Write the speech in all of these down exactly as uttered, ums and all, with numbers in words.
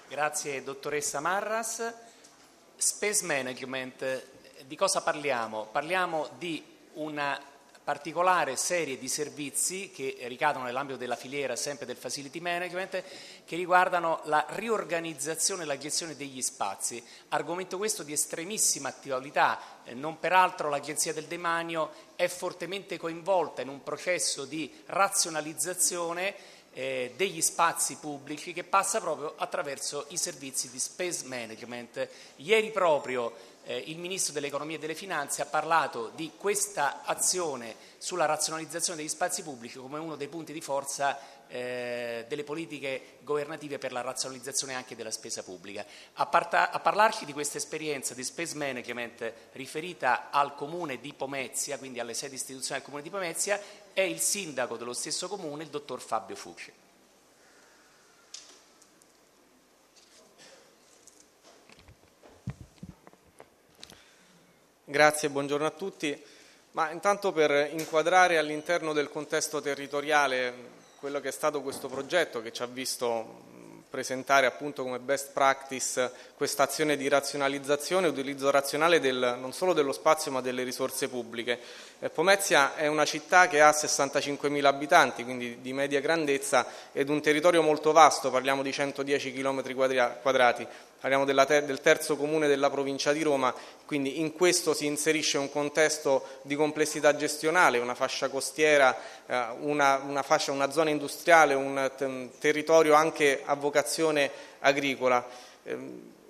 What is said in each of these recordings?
Grazie dottoressa Marras. Space Management, di cosa parliamo? Parliamo di una particolare serie di servizi che ricadono nell'ambito della filiera sempre del Facility Management, che riguardano la riorganizzazione e la gestione degli spazi. Argomento questo di estremissima attualità, eh, non peraltro l'Agenzia del Demanio è fortemente coinvolta in un processo di razionalizzazione eh, degli spazi pubblici che passa proprio attraverso i servizi di Space Management. Ieri proprio Eh, il Ministro dell'Economia e delle Finanze ha parlato di questa azione sulla razionalizzazione degli spazi pubblici come uno dei punti di forza eh, delle politiche governative per la razionalizzazione anche della spesa pubblica. A, parta- a parlarci di questa esperienza di Space Management riferita al Comune di Pomezia, quindi alle sedi istituzionali del Comune di Pomezia, è il sindaco dello stesso Comune, il dottor Fabio Fucci. Grazie, buongiorno a tutti. Ma intanto per inquadrare all'interno del contesto territoriale quello che è stato questo progetto che ci ha visto presentare appunto come best practice questa azione di razionalizzazione e utilizzo razionale del, non solo dello spazio ma delle risorse pubbliche. Eh, Pomezia è una città che ha sessantacinquemila abitanti, quindi di media grandezza, ed un territorio molto vasto, parliamo di centodieci chilometri quadrati. Parliamo della ter- del terzo comune della provincia di Roma, quindi in questo si inserisce un contesto di complessità gestionale, una fascia costiera, eh, una, una, fascia, una zona industriale, un t- territorio anche a vocazione agricola. Eh,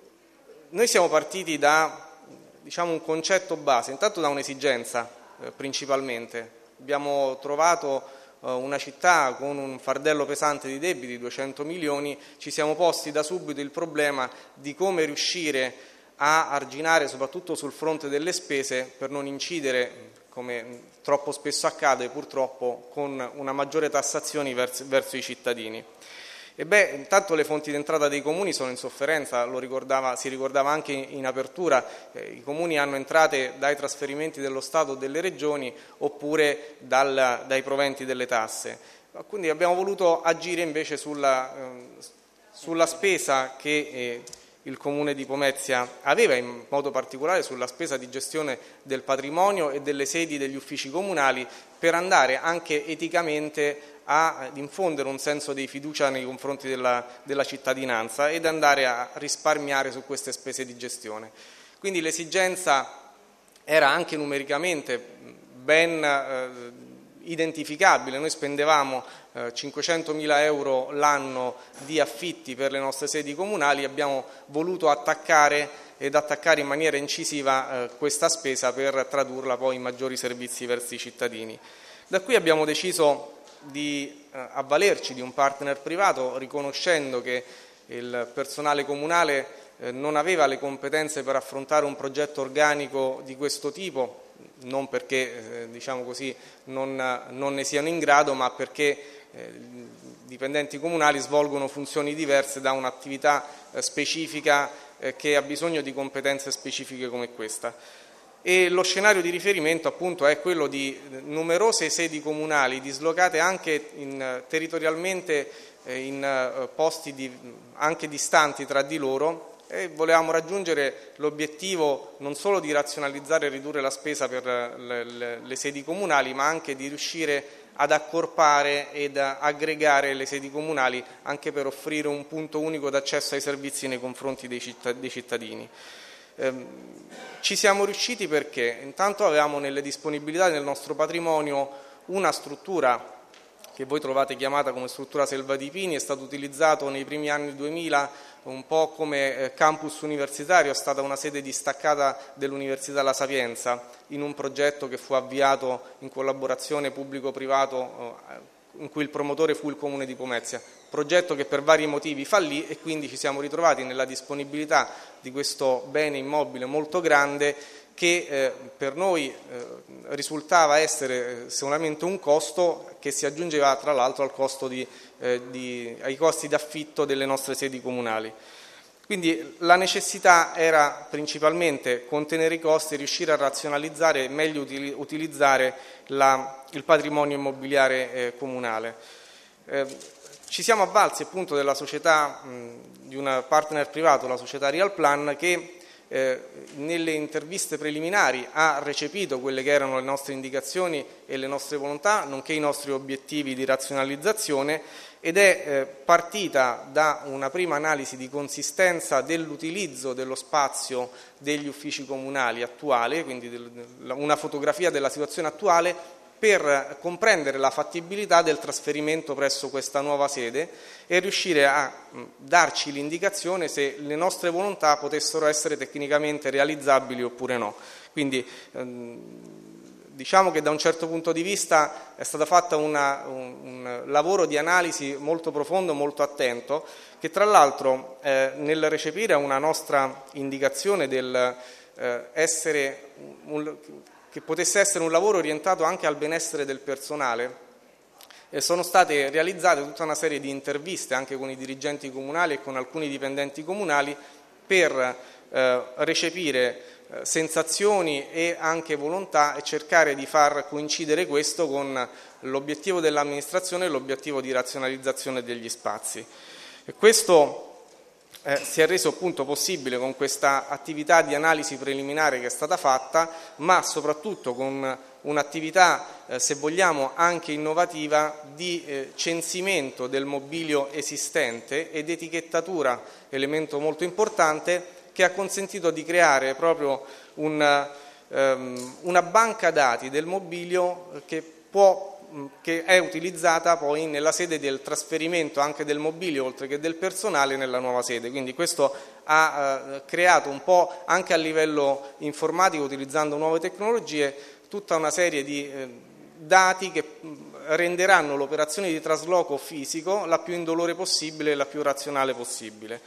noi siamo partiti da diciamo, un concetto base, intanto da un'esigenza eh, principalmente. Abbiamo trovato una città con un fardello pesante di debiti, duecento milioni, ci siamo posti da subito il problema di come riuscire a arginare soprattutto sul fronte delle spese per non incidere, come troppo spesso accade purtroppo, con una maggiore tassazione verso, verso i cittadini. E beh, intanto le fonti d'entrata dei comuni sono in sofferenza, lo ricordava, si ricordava anche in apertura, eh, i comuni hanno entrate dai trasferimenti dello Stato o delle regioni oppure dal, dai proventi delle tasse. Quindi abbiamo voluto agire invece sulla, eh, sulla spesa che eh, il Comune di Pomezia aveva, in modo particolare sulla spesa di gestione del patrimonio e delle sedi degli uffici comunali, per andare anche eticamente ad infondere un senso di fiducia nei confronti della, della cittadinanza ed andare a risparmiare su queste spese di gestione. Quindi l'esigenza era anche numericamente ben eh, identificabile. Noi spendevamo eh, cinquecentomila euro l'anno di affitti per le nostre sedi comunali, abbiamo voluto attaccare ed attaccare in maniera incisiva eh, questa spesa per tradurla poi in maggiori servizi verso i cittadini. Da qui abbiamo deciso di eh, avvalerci di un partner privato, riconoscendo che il personale comunale eh, non aveva le competenze per affrontare un progetto organico di questo tipo, non perché eh, diciamo così non, non ne siano in grado, ma perché eh, i dipendenti comunali svolgono funzioni diverse da un'attività eh, specifica eh, che ha bisogno di competenze specifiche come questa. E lo scenario di riferimento appunto è quello di numerose sedi comunali dislocate anche in, territorialmente eh, in eh, posti di, anche distanti tra di loro, e volevamo raggiungere l'obiettivo non solo di razionalizzare e ridurre la spesa per le, le, le sedi comunali, ma anche di riuscire ad accorpare ed aggregare le sedi comunali anche per offrire un punto unico d'accesso ai servizi nei confronti dei, cittad- dei cittadini. Ci siamo riusciti perché intanto avevamo nelle disponibilità del nostro patrimonio una struttura che voi trovate chiamata come struttura Selva di Pini, è stato utilizzato nei primi anni duemila un po' come campus universitario, è stata una sede distaccata dell'Università La Sapienza in un progetto che fu avviato in collaborazione pubblico-privato in cui il promotore fu il Comune di Pomezia, progetto che per vari motivi fallì e quindi ci siamo ritrovati nella disponibilità di questo bene immobile molto grande che eh, per noi eh, risultava essere solamente un costo che si aggiungeva tra l'altro al costo di, eh, di, ai costi d'affitto delle nostre sedi comunali. Quindi la necessità era principalmente contenere i costi e riuscire a razionalizzare e meglio utili- utilizzare la, il patrimonio immobiliare eh, comunale. Eh, ci siamo avvalsi appunto della società, mh, di un partner privato, la società Realplan, che eh, nelle interviste preliminari ha recepito quelle che erano le nostre indicazioni e le nostre volontà, nonché i nostri obiettivi di razionalizzazione, ed è eh, partita da una prima analisi di consistenza dell'utilizzo dello spazio degli uffici comunali attuali, quindi del, una fotografia della situazione attuale, per comprendere la fattibilità del trasferimento presso questa nuova sede e riuscire a darci l'indicazione se le nostre volontà potessero essere tecnicamente realizzabili oppure no. Quindi ehm, diciamo che da un certo punto di vista è stato fatto una, un, un lavoro di analisi molto profondo, molto attento, che tra l'altro eh, nel recepire una nostra indicazione del eh, essere un, che potesse essere un lavoro orientato anche al benessere del personale, e sono state realizzate tutta una serie di interviste anche con i dirigenti comunali e con alcuni dipendenti comunali per eh, recepire eh, sensazioni e anche volontà e cercare di far coincidere questo con l'obiettivo dell'amministrazione e l'obiettivo di razionalizzazione degli spazi. E questo Eh, si è reso appunto possibile con questa attività di analisi preliminare che è stata fatta, ma soprattutto con un'attività, eh, se vogliamo, anche innovativa di eh, censimento del mobilio esistente ed etichettatura, elemento molto importante, che ha consentito di creare proprio un, ehm, una banca dati del mobilio che può che è utilizzata poi nella sede del trasferimento anche del mobilio oltre che del personale nella nuova sede. Quindi questo ha eh, creato un po' anche a livello informatico, utilizzando nuove tecnologie, tutta una serie di eh, dati che renderanno l'operazione di trasloco fisico la più indolore possibile e la più razionale possibile.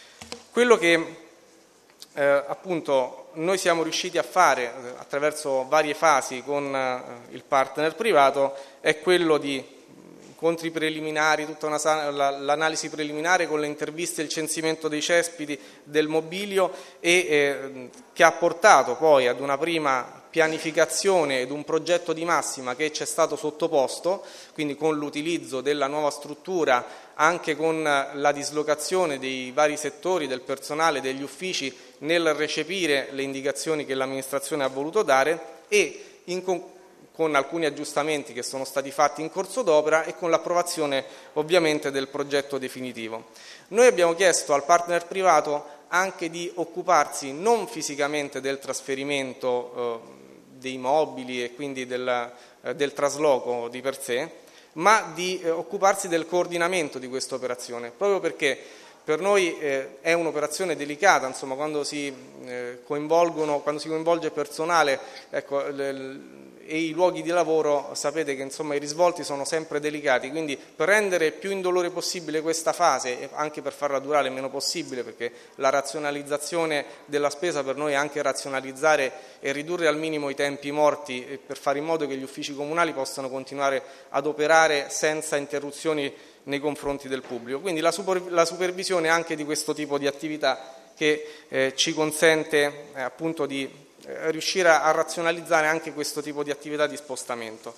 Quello che Eh, appunto noi siamo riusciti a fare eh, attraverso varie fasi con eh, il partner privato è quello di incontri preliminari, tutta una, la, l'analisi preliminare con le interviste e il censimento dei cespiti del mobilio e eh, che ha portato poi ad una prima pianificazione ed un progetto di massima che ci è stato sottoposto, quindi con l'utilizzo della nuova struttura, anche con la dislocazione dei vari settori, del personale, degli uffici, nel recepire le indicazioni che l'amministrazione ha voluto dare e in con, con alcuni aggiustamenti che sono stati fatti in corso d'opera e con l'approvazione ovviamente del progetto definitivo. Noi abbiamo chiesto al partner privato anche di occuparsi non fisicamente del trasferimento eh, dei mobili e quindi del, eh, del trasloco di per sé, ma di eh, occuparsi del coordinamento di questa operazione, proprio perché per noi eh, è un'operazione delicata, insomma, quando si eh, coinvolgono, quando si coinvolge personale, ecco, le, e i luoghi di lavoro, sapete che insomma i risvolti sono sempre delicati, quindi per rendere più indolore possibile questa fase e anche per farla durare il meno possibile, perché la razionalizzazione della spesa per noi è anche razionalizzare e ridurre al minimo i tempi morti per fare in modo che gli uffici comunali possano continuare ad operare senza interruzioni nei confronti del pubblico. Quindi la, super, la supervisione anche di questo tipo di attività che eh, ci consente eh, appunto di riuscire a razionalizzare anche questo tipo di attività di spostamento.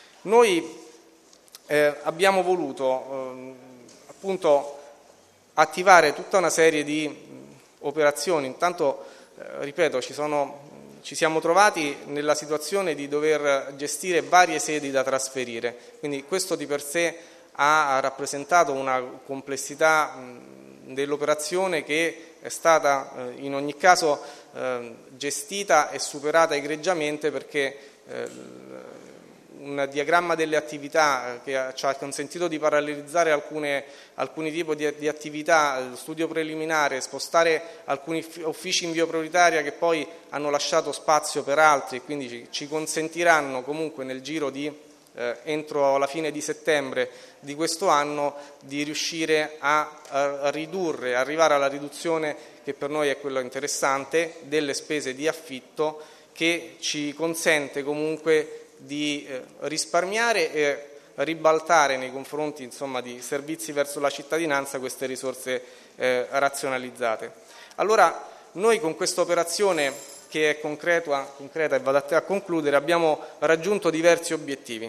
Noi eh, abbiamo voluto eh, appunto attivare tutta una serie di mh, operazioni. Intanto, eh, ripeto, ci, sono, ci siamo trovati nella situazione di dover gestire varie sedi da trasferire, quindi questo di per sé ha rappresentato una complessità mh, dell'operazione che è stata eh, in ogni caso eh, gestita e superata egregiamente, perché eh, un diagramma delle attività che ci ha consentito di parallelizzare alcune, alcuni tipi di, di attività, studio preliminare, spostare alcuni uffici in via prioritaria che poi hanno lasciato spazio per altri e quindi ci, ci consentiranno comunque nel giro di Eh, entro la fine di settembre di questo anno di riuscire a, a ridurre, arrivare alla riduzione che per noi è quella interessante delle spese di affitto, che ci consente comunque di eh, risparmiare e ribaltare nei confronti insomma, di servizi verso la cittadinanza queste risorse eh, razionalizzate. Allora noi con questa operazione che è concreta, concreta e vado a concludere, abbiamo raggiunto diversi obiettivi.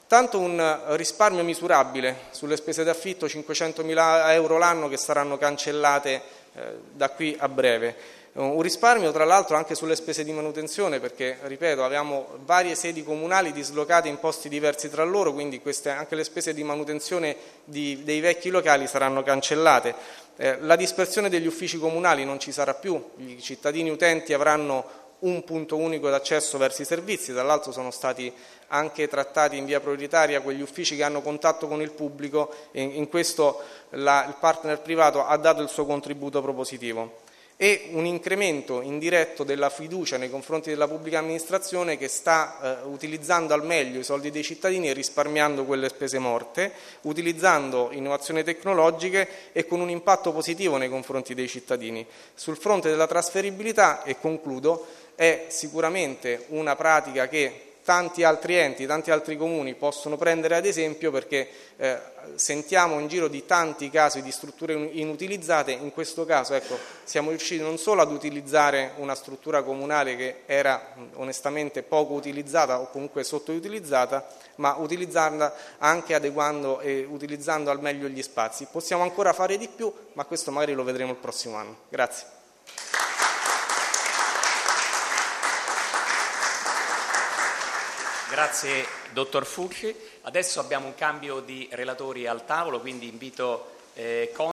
Tanto un risparmio misurabile sulle spese d'affitto, cinquecentomila euro l'anno che saranno cancellate eh, da qui a breve. Un risparmio tra l'altro anche sulle spese di manutenzione, perché, ripeto, abbiamo varie sedi comunali dislocate in posti diversi tra loro, quindi queste, anche le spese di manutenzione di, dei vecchi locali saranno cancellate. Eh, la dispersione degli uffici comunali non ci sarà più, i cittadini utenti avranno un punto unico d'accesso verso i servizi, tra l'altro sono stati anche trattati in via prioritaria quegli uffici che hanno contatto con il pubblico e in questo la, il partner privato ha dato il suo contributo propositivo. E un incremento indiretto della fiducia nei confronti della pubblica amministrazione che sta eh, utilizzando al meglio i soldi dei cittadini e risparmiando quelle spese morte, utilizzando innovazioni tecnologiche e con un impatto positivo nei confronti dei cittadini. Sul fronte della trasferibilità, e concludo, è sicuramente una pratica che tanti altri enti, tanti altri comuni possono prendere ad esempio, perché eh, sentiamo in giro di tanti casi di strutture inutilizzate. In questo caso, ecco, siamo riusciti non solo ad utilizzare una struttura comunale che era onestamente poco utilizzata o comunque sottoutilizzata, ma utilizzarla anche adeguando e utilizzando al meglio gli spazi. Possiamo ancora fare di più, ma questo magari lo vedremo il prossimo anno. Grazie. Grazie, dottor Fulci. Adesso abbiamo un cambio di relatori al tavolo, quindi invito eh,